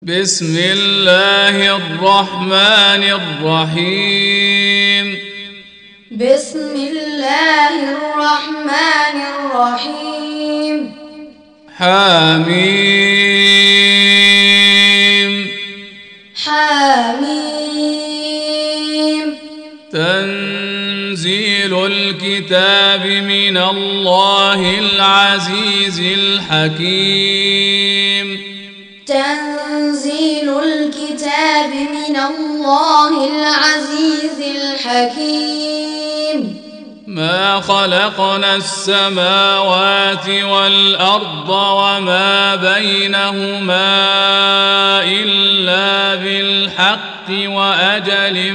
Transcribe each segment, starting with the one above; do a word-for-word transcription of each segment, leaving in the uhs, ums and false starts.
بسم الله الرحمن الرحيم بسم الله الرحمن الرحيم حميم حميم تنزيل الكتاب من الله العزيز الحكيم تنزيل الكتاب من الله العزيز الحكيم ما خلقنا السماوات والأرض وما بينهما إلا بالحق وأجل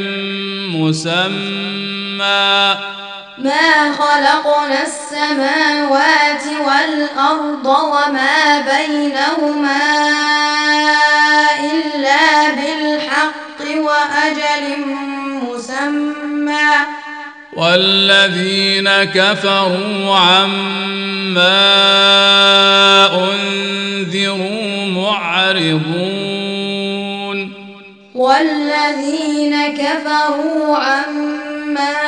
مسمى ما خلقنا السماوات والأرض وما بينهما إلا بالحق وأجل مسمى والذين كفروا عما أنذروا معرضون والذين كفروا عما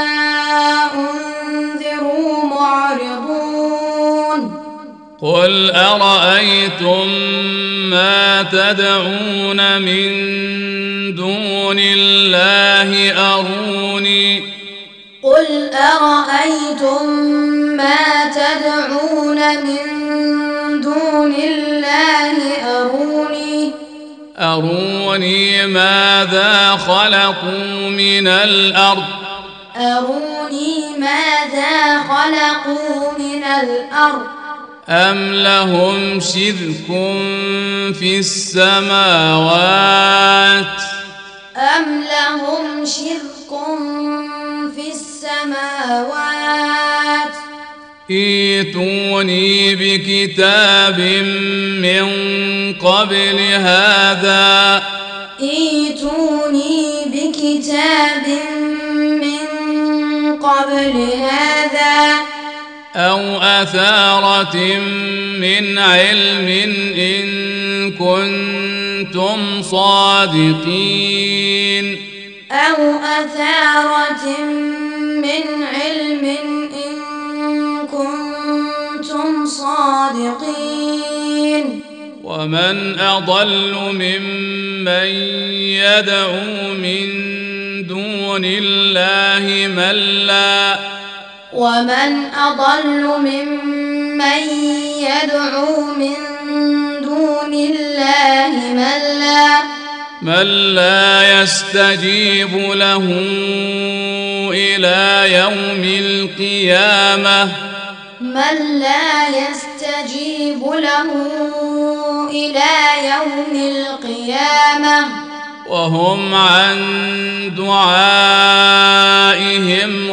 أنذروا معرضون قل أرأيتم ما تدعون من دون الله أروني قل أرأيتم ما تدعون من دون الله أروني أروني ماذا خلقوا من الأرض أروني ماذا خلقوا من الأرض أم لهم شرك في السماوات أم لهم شرك في السماوات ائتوني بكتاب من قبل هذا ائتوني بكتاب من قبل هذا أو أثارة من علم إن كنتم صادقين أو أثارة من علم إن كنتم صادقين ومن أضل ممن يدعو من دون الله من لا ومن أضل ممن يدعو من دون الله من لا من لا يستجيب له إلى يوم القيامة من لا يستجيب له إلى يوم القيامة وهم عن دعائهم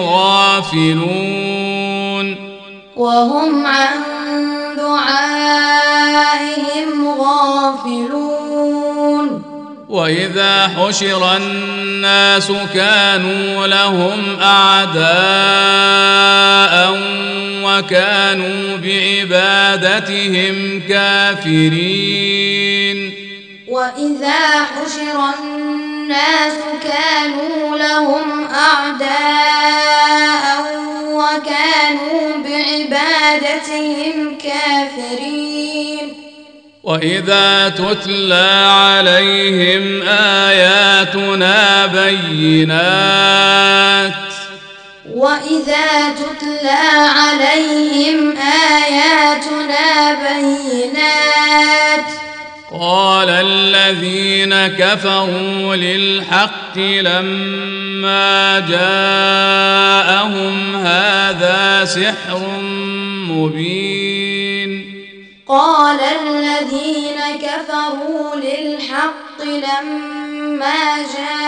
غافلون وهم عن دعائهم غافلون وإذا حشر الناس كانوا لهم أعداء وكانوا بعبادتهم كافرين وإذا حشر الناس كانوا لهم أعداء وكانوا بعبادتهم كافرين وإذا تتلى عليهم آياتنا بينات وإذا تتلى عليهم آياتنا بينات قال الذين كفروا للحق لما جاءهم هذا سحر مبين قال الذين كفروا للحق لما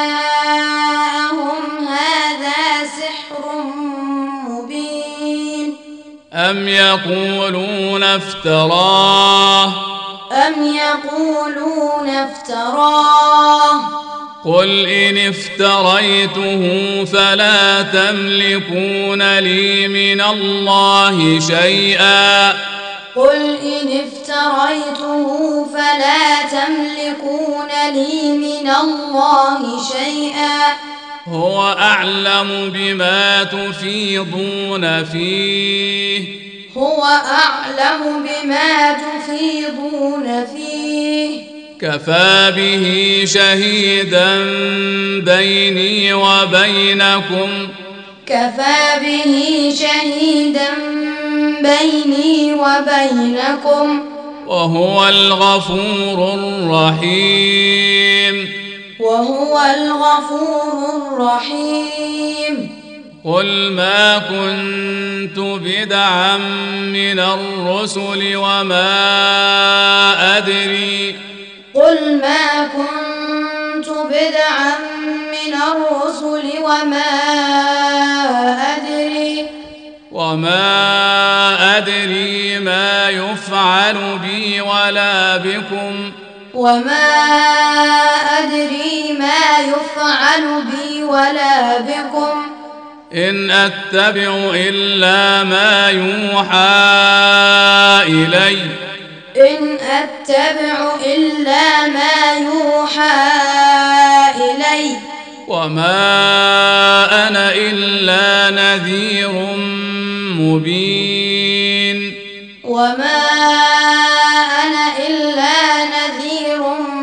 جاءهم هذا سحر مبين أم يقولون افتراه أم يقولون افتراه قل إن افتريته فلا تملكون لي من الله شيئا قل إن افتريته فلا تملكون لي من الله شيئا هو أعلم بما تفيضون فيه هو أعلم بما تفيضون فيه كفى به شهيدا بيني وبينكم كفى به شهيدا بيني وبينكم وهو الغفور الرحيم وهو الغفور الرحيم قل ما كنت بدعا من الرسل وما أدري قل ما كنت بدعا من الرسل وما أدري وما أدري ما يفعل بي ولا بكم وما أدري ما يفعل بي ولا بكم إن أتبع إلا ما يوحى إلي إن أتبع إلا ما يوحى إلي وما أنا إلا نذير مبين وما أنا إلا نذير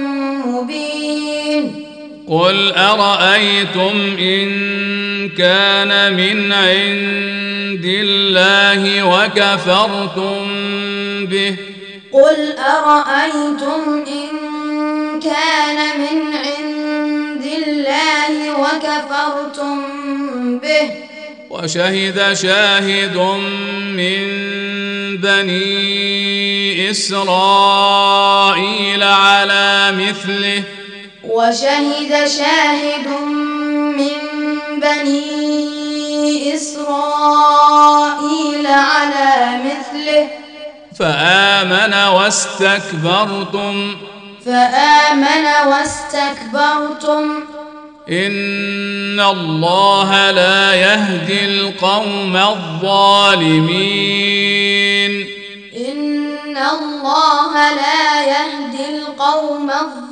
مبين قل أرأيتم إن كان من عند الله وكفرتم به قل أرأيتم إن كان من عند الله وكفرتم به وشهد شاهد من بني إسرائيل على مثله وشهد شاهد من بني إسرائيل على مثله فآمن واستكبرتم فآمن واستكبرتم إن الله لا يهدي القوم الظالمين إن الله لا يهدي القوم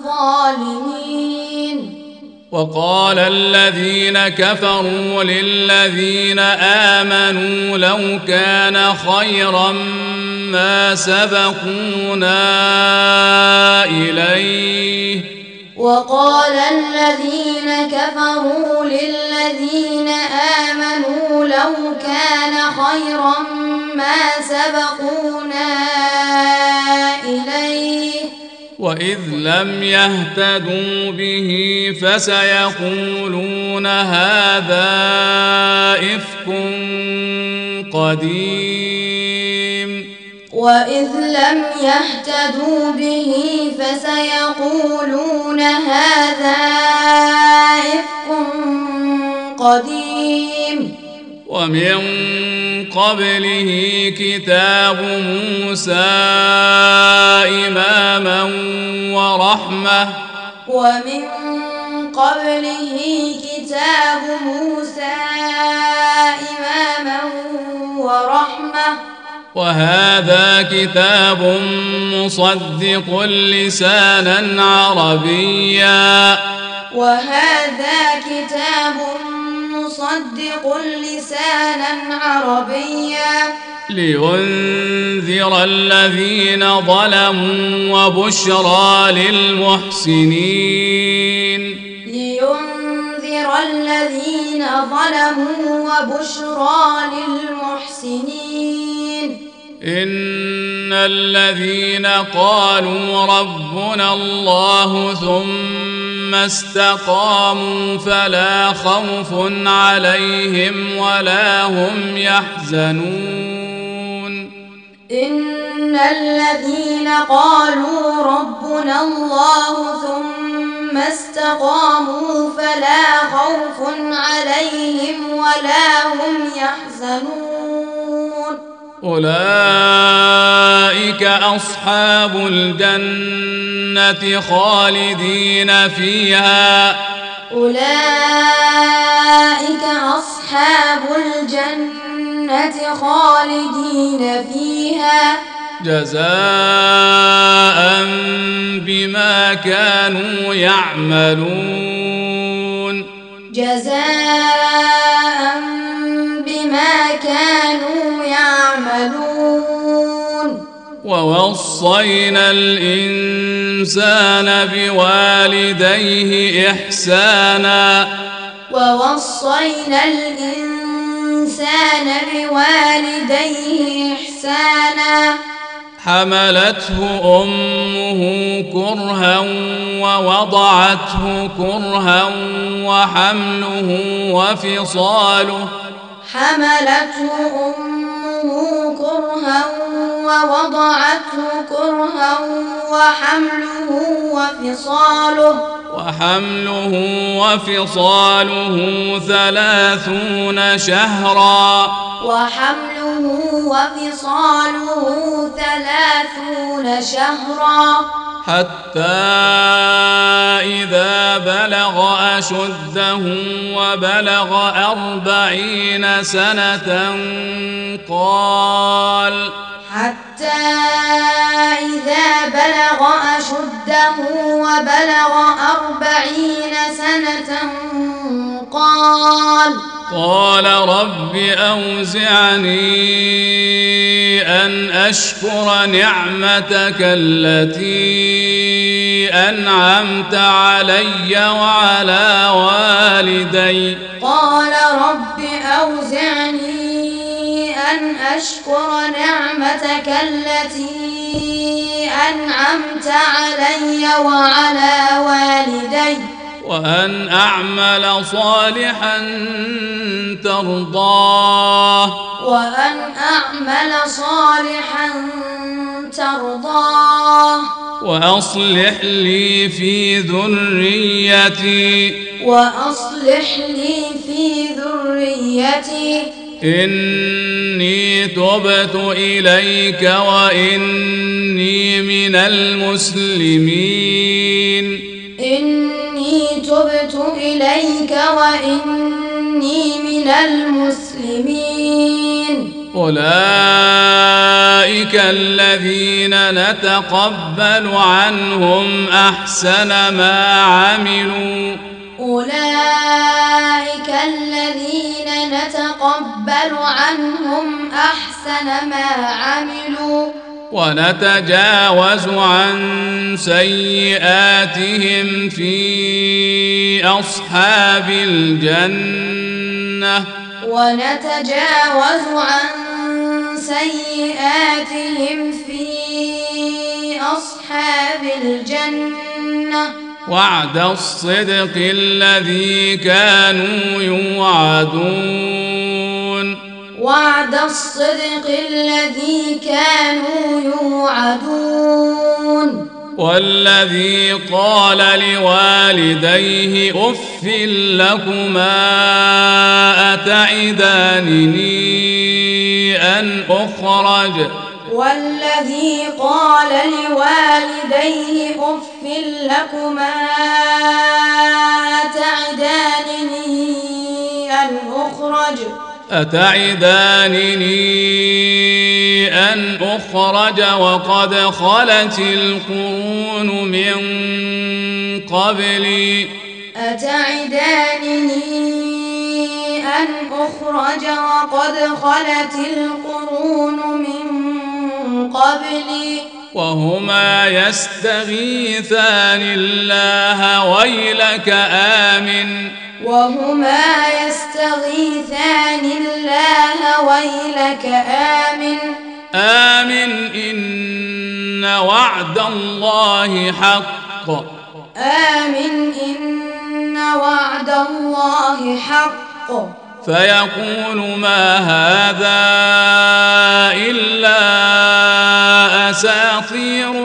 الظالمين وقال الذين كفروا للذين آمنوا لو كان خيرا ما سبقونا إليه وقال الذين كفروا للذين آمنوا لو كان خيرا ما سبقونا إليه وإذ لم يهتدوا به فسيقولون هذا إفك قديم وإذ لم يهتدوا به فسيقولون هذا إفك قديم ومن قبله كتاب موسى إماما ورحمة ومن قبله كتاب موسى إماما ورحمة وهذا كتاب مصدق لسانا عربيا وهذا كتاب مصدق لسانا عربيا لينذر الذين ظلموا وبشرى للمحسنين لينذر الذين ظلموا وبشرى للمحسنين إن الذين قالوا ربنا الله ثم استقاموا فلا خوف عليهم ولا هم يحزنون إن الذين قالوا ربنا الله ثم استقاموا فلا خوف عليهم ولا هم يحزنون أولئك أصحاب الجنة خالدين فيها أولئك أصحاب الجنة خالدين فيها جزاء بما كانوا يعملون جزاء بما كانوا يعملون ووصينا الإنسان بوالديه إحسانا ووصينا الإنسان بوالديه إحسانا حملته أمه كرها ووضعته كرها وحمله وفصاله حملته أمه كرها ووضعته كرها وحمله وفصاله وحمله وفصاله ثلاثون شهرا وحمله وفصاله ثلاثون شهرا حتى إذا بلغ أشده وبلغ أربعين سنة قال حتى إذا بلغ أشده وبلغ أربعين سنة قال قال رب أوزعني أن أشكر نعمتك التي أنعمت علي وعلى والدي قال رب أوزعني أن أشكر نعمتك التي أنعمت علي وعلى والدي وأن أعمل صالحا ترضاه وأن أعمل صالحا ترضاه وأصلح لي في ذريتي وأصلح لي في ذريتي إني تبت إليك وإني من المسلمين إني تبت إليك وإني من المسلمين أولئك الذين نتقبل عنهم أحسن ما عملوا أولئك الذين نتقبل عنهم أحسن ما عملوا ونتجاوز عن سيئاتهم في أصحاب الجنة ونتجاوز عن سيئاتهم في أصحاب الجنة وعد الصدق الذي كانوا يوعدون وعد الصدق الذي كانوا يوعدون والذي قال لوالديه أف لكما أتعدانني أن أخرج والذي قال لوالديه أف لكما أتعدانني أن أخرج أتعدانني أن أخرج وقد خلت القرون من قبلي أتعدانني أن أخرج وقد خلت القرون من قبلي وهما يستغيثان الله ويلك آمن وهما يستغيثان الله ويلك آمن آمن إن وعد الله حق آمن إن وعد الله حق فيقول ما هذا إلا أساطير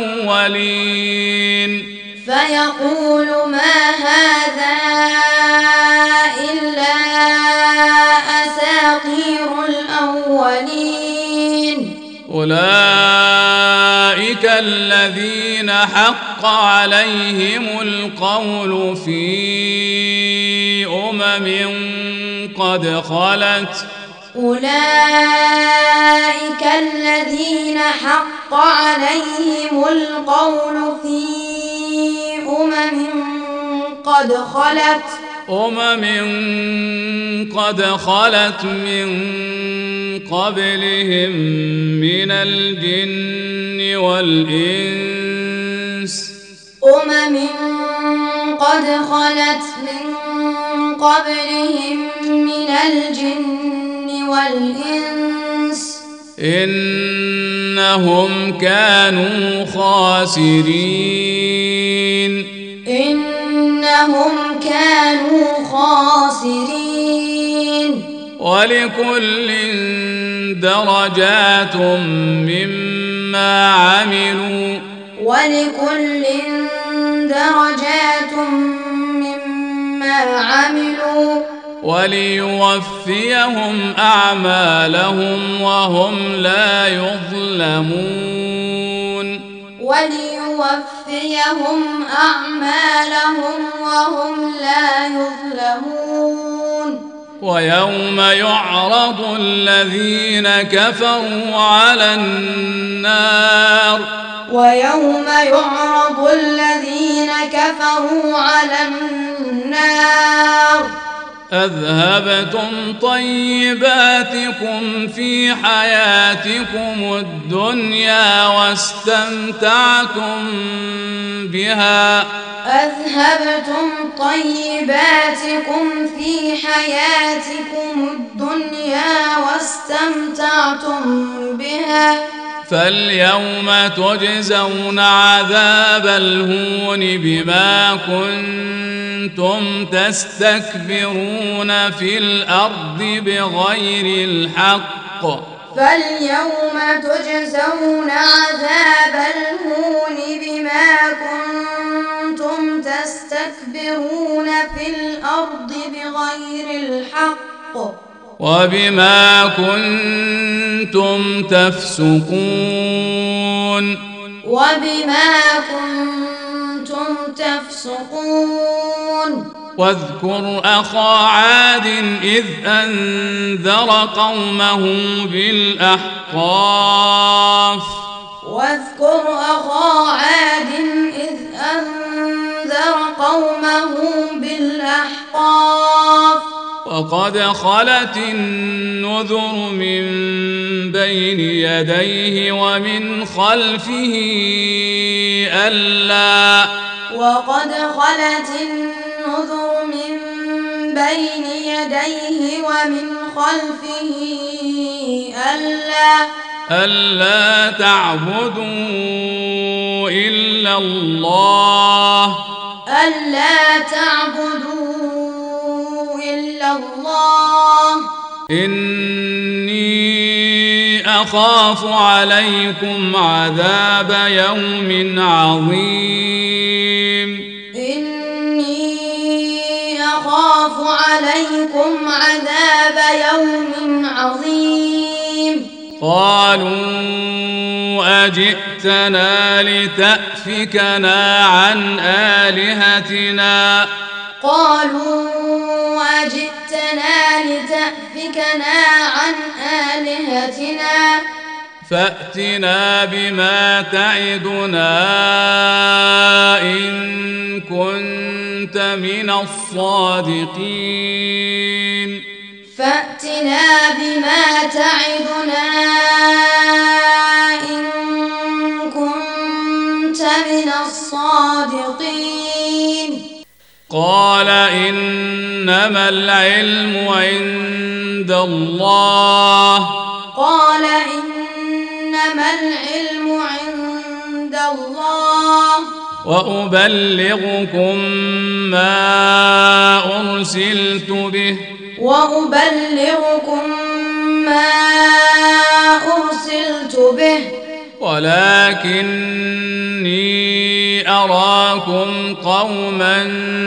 الأولين فيقول ما هذا إلا أساطير الأولين أولئك الذين حق عليهم القول في أمم قد خلت أولئك الذين حق عليهم القول في أمم قد خلت أمم قد خلت من قبلهم من الجن والإنس أمم قد خلت من قبلهم من الجن والإنس إنهم كانوا خاسرين إنهم كانوا خاسرين ولكل درجات مما عملوا ولكل درجات مما عملوا وليوفيهم أعمالهم وهم لا يظلمون وليوفيهم أعمالهم وهم لا يظلمون ويوم يعرض الذين كفروا على النار ويوم يعرض الذين كفروا على النار أذهبتم طيباتكم في حياتكم الدنيا واستمتعتم بها أذهبتم طيباتكم في حياتكم الدنيا واستمتعتم بها فاليوم تجزون عذاب الهون بما كنتم تستكبرون في الأرض بغير الحق فاليوم تجزون عذاب الهون بما كنتم تستكبرون في الأرض بغير الحق وبما كنتم تفسقون وبما كنتم تفسقون واذكر أخا عاد إذ أنذر قومه بالأحقاف واذكر أخا عاد إذ أنذر قومه بالأحقاف وقد خلت النذر من بين يديه ومن خلفه ألا وقد خلت النذر من بين يديه ومن خلفه ألا ألا تعبدوا إلا الله ألا تعبدوا إلا الله إني أخاف عليكم عذاب يوم عظيم إني أخاف عليكم عذاب يوم عظيم قالوا أجئتنا لتأفكنا عن آلهتنا قالوا أجئتنا لتأفكنا عن آلهتنا فأتنا بما تعدنا إن كنت من الصادقين فأتنا بما تعدنا إن كنت من الصادقين قال إنما العلم عند الله قال إنما العلم عند الله وأبلغكم ما أرسلت به وأبلغكم ما أرسلت به ولكني أراكم قوما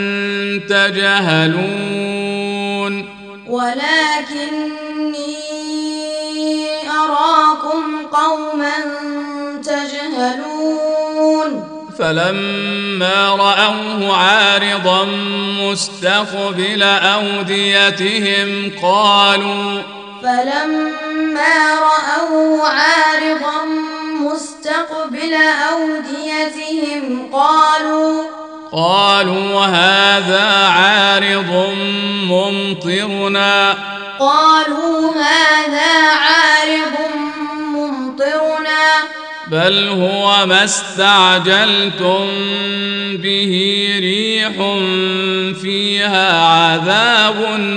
تجهلون ولكني أراكم قوما تجهلون فلما رأوه عارضا مستقبل أوديتهم قالوا فلما رأوه عارضا مستقبل أوديتهم قالوا قالوا هذا عارض ممطرنا قالوا هذا عارض ممطرنا بل هو ما استعجلتم به ريح فيها عذاب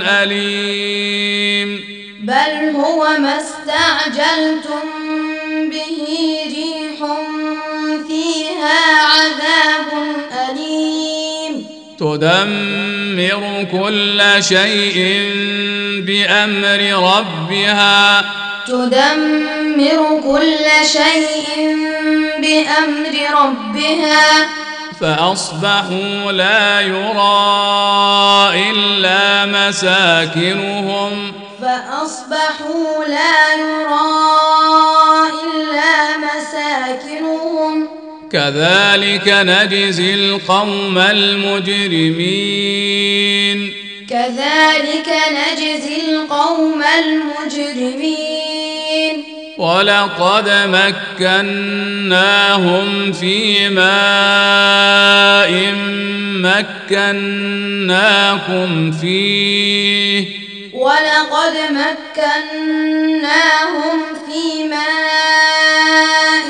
أليم بل هو ما استعجلتم به ريح فيها عذاب أليم تدمر كل شيء بأمر ربها تدمر كل شيء بأمر ربها فأصبحوا لا يرى إلا مساكنهم فأصبحوا لا يرى إلا مساكنهم كذلك نجزي القوم المجرمين كذلك نجزي القوم المجرمين ولقد مكناهم في ماء مكناكم فيه ولقد مكناهم في ماء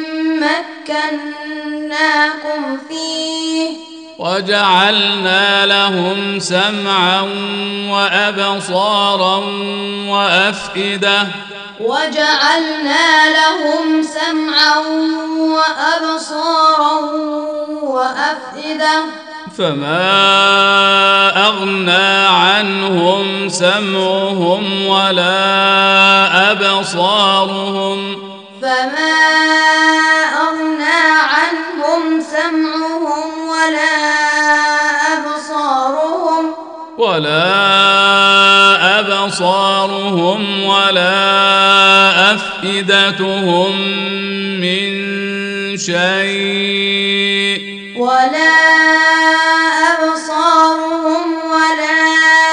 مكناكم فيه وجعلنا لهم سمعا وأبصارا وأفئدة وجعلنا لهم سمعا وأبصارا وأفئدة فما أغنى عنهم سمعهم ولا أبصارهم فما أغنى عنهم سمعهم ولا أبصارهم ولا أبصارهم ولا أفئدتهم من شيء ولا أبصارهم ولا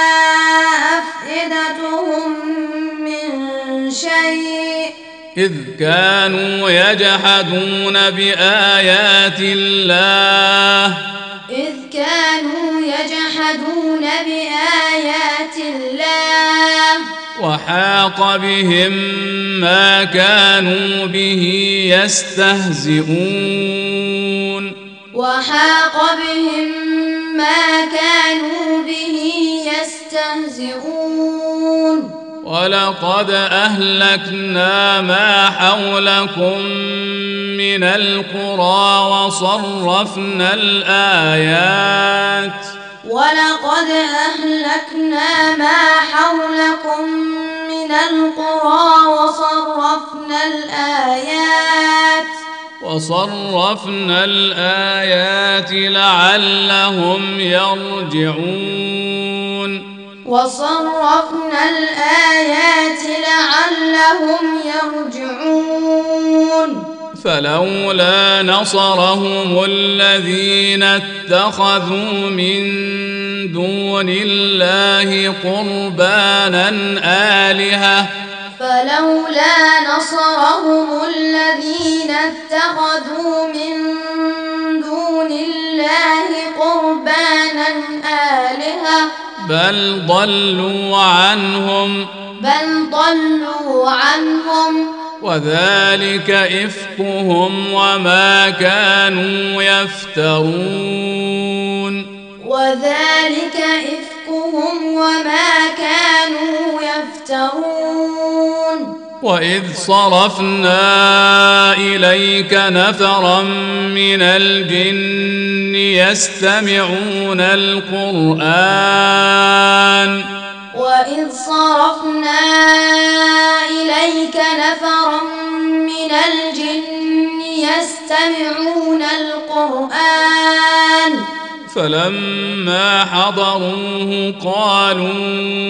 أفئدتهم من شيء إذ كانوا يجحدون بآيات الله إذ كانوا يجحدون بآيات الله وحاق بهم ما كانوا به يستهزئون وحاق بهم ما كانوا به يستهزئون ولقد أهلكنا ما حولكم من القرى وصرفنا الآيات ولقد أهلكنا ما حولكم من القرى وصرفنا الآيات وصرفنا الآيات لعلهم يرجعون وصرفنا الآيات لعلهم يرجعون فلولا نصرهم الذين اتخذوا من دون الله قربانا آلهة فلولا نصرهم الذين اتخذوا من دون الله قربانا آلهة بل ضلوا عنهم بل ضلوا عنهم وذلك إفكهم وما كانوا يفترون وذلك إفكهم وما كانوا يفترون وإذ صرفنا إليك نفرا من الجن يستمعون القرآن وإذ صرفنا إليك نفرا من الجن يستمعون القرآن فلما حضروه قالوا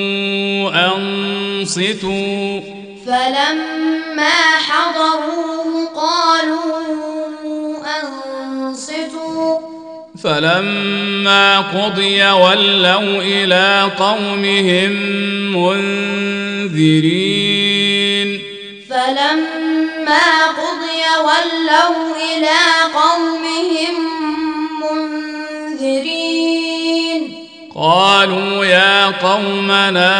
أنصتوا فلما حضروه قالوا أنصتوا فلما قضي ولوا إلى قومهم منذرين فلما قضي ولوا إلى قومهم منذرين قالوا يا قومنا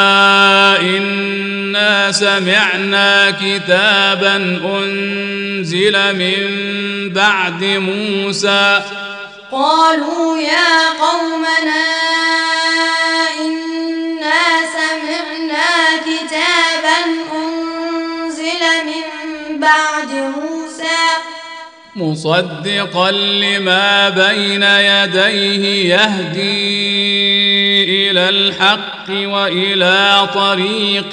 إنا سمعنا كتابا أنزل من بعد موسى قالوا يا قومنا إنا سمعنا كتابا أنزل من بعد موسى مصدقا لما بين يديه يهدي إلى الحق وإلى طريق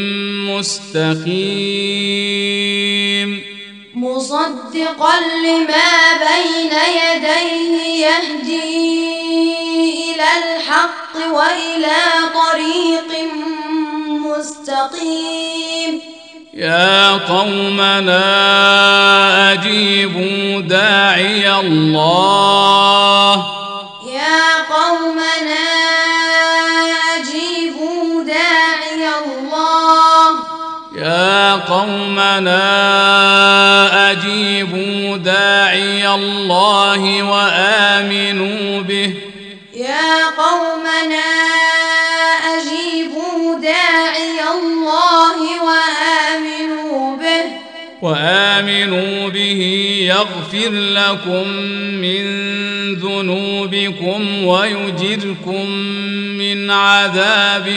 مستقيم مصدقا لما بين يديه يهدي إلى الحق وإلى طريق مستقيم يا قومنا أجيبوا داعي الله يا قومنا أجيبوا داعي الله يا قومنا أجيبوا داعي الله وآمنوا به يا قومنا أجيبوا داعي الله وآمنوا به وآمنوا به يغفر لكم من ذنوبكم ويجركم من عذاب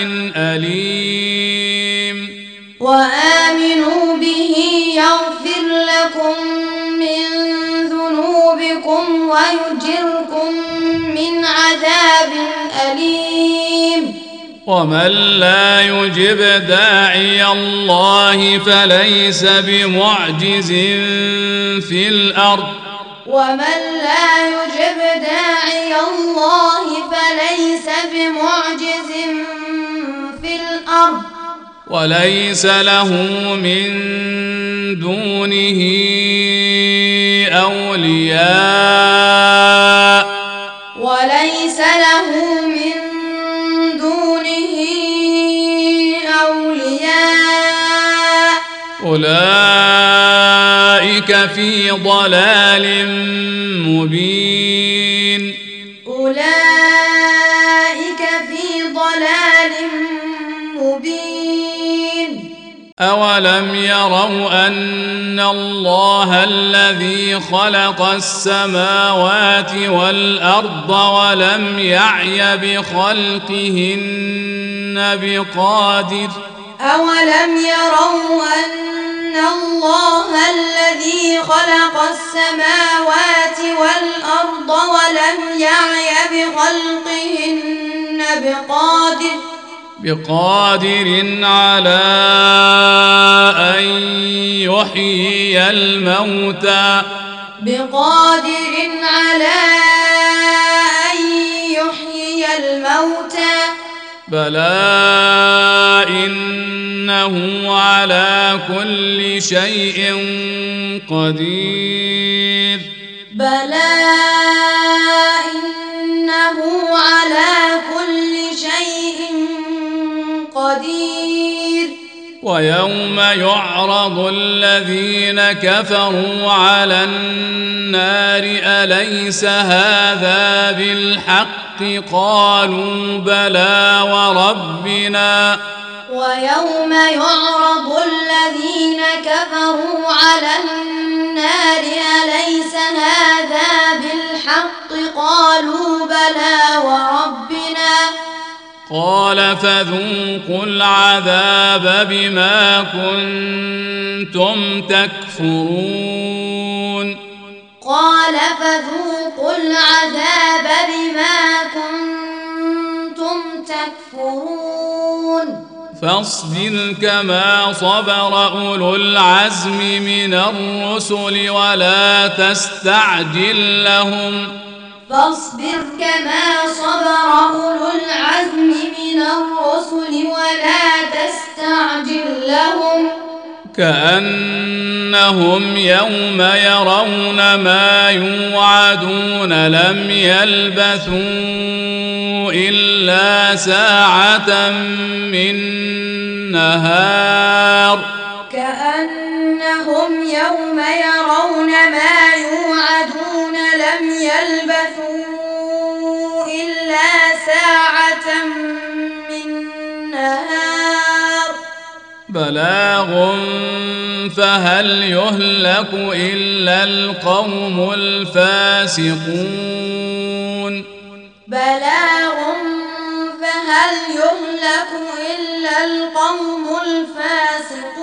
أليم وآمنوا به يغفر لكم من ذنوبكم ويجركم من عذاب أليم ومن لا يجب داعي الله فليس بمعجز في الأرض ومن لا يجب داعي الله فليس بمعجز في الأرض وليس له من دونه أولياء وليس له من دونه أولياء أولئك في ضلال مبين أولئك في ضلال مبين أولم يروا أن الله الذي خلق السماوات والأرض ولم يعي بخلقهن بقادر أولم يروا أن الله الذي خلق السماوات والأرض ولم يعي بخلقهن بقادر بقادر على أن يحيي الموتى بقادر على أن يحيي الموتى بلى إنه على كل شيء قدير بلى إنه على كل شيء قدير ويوم يعرض الذين كفروا على النار أليس هذا بالحق قالوا بلى وربنا ويوم يعرض الذين كفروا على النار أليس هذا بالحق قالوا بلى وربنا قال فذوقوا العذاب بما كنتم تكفرون قال فذوقوا العذاب بما كنتم تكفرون فاصبر كما صبر أولو العزم من الرسل ولا تستعجل لهم فاصبر كما صبر أولو العزم من الرسل ولا تستعجل لهم كأنهم يوم يرون ما يوعدون لم يلبثوا إلا ساعة من نهار كأنهم يوم يرون ما يوعدون لم يلبثوا إلا ساعة من نهار بلاغ فهل يهلك إلا القوم الفاسقون بلاغ فهل يهلك إلا القوم الفاسقون